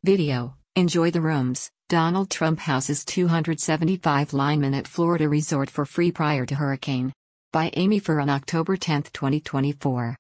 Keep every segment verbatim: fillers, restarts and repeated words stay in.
Video, enjoy the rooms. Donald Trump houses two hundred seventy-five linemen at Florida resort for free prior to hurricane. By Amy Fur on October tenth, twenty twenty-four.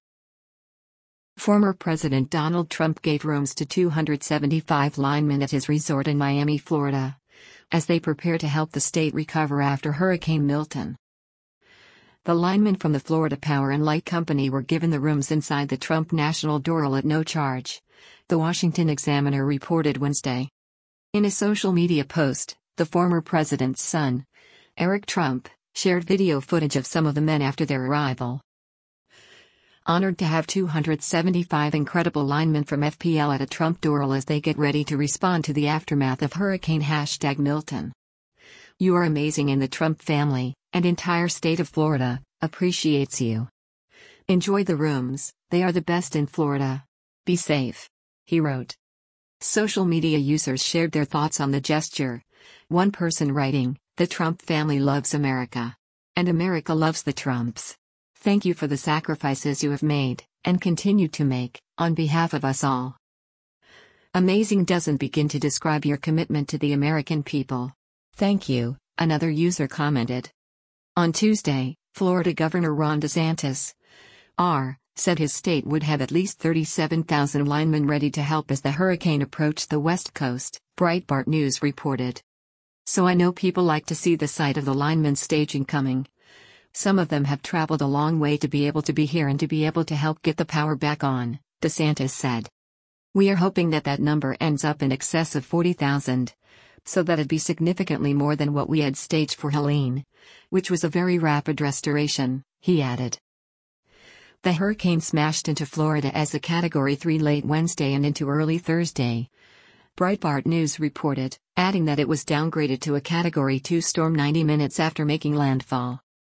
Former President Donald Trump gave rooms to two hundred seventy-five linemen at his resort in Miami, Florida, as they prepare to help the state recover after Hurricane Milton. The linemen from the Florida Power and Light Company were given the rooms inside the Trump National Doral at no charge, the Washington Examiner reported Wednesday. In a social media post, the former president's son, Eric Trump, shared video footage of some of the men after their arrival. Honored to have two hundred seventy-five incredible linemen from F P L at a Trump Doral as they get ready to respond to the aftermath of Hurricane Hashtag Milton. You are amazing, and the Trump family, and entire state of Florida, appreciates you. Enjoy the rooms, they are the best in Florida. Be safe, he wrote. Social media users shared their thoughts on the gesture. One person writing, "The Trump family loves America. And America loves the Trumps. Thank you for the sacrifices you have made, and continue to make, on behalf of us all. Amazing doesn't begin to describe your commitment to the American people. Thank you," another user commented. On Tuesday, Florida Governor Ron DeSantis, R., said his state would have at least thirty-seven thousand linemen ready to help as the hurricane approached the West Coast, Breitbart News reported. So I know people like to see the sight of the linemen staging coming. Some of them have traveled a long way to be able to be here and to be able to help get the power back on, DeSantis said. We are hoping that that number ends up in excess of forty thousand, so that it'd be significantly more than what we had staged for Helene, which was a very rapid restoration, he added. The hurricane smashed into Florida as a Category three late Wednesday and into early Thursday, Breitbart News reported, adding that it was downgraded to a Category two storm ninety minutes after making landfall.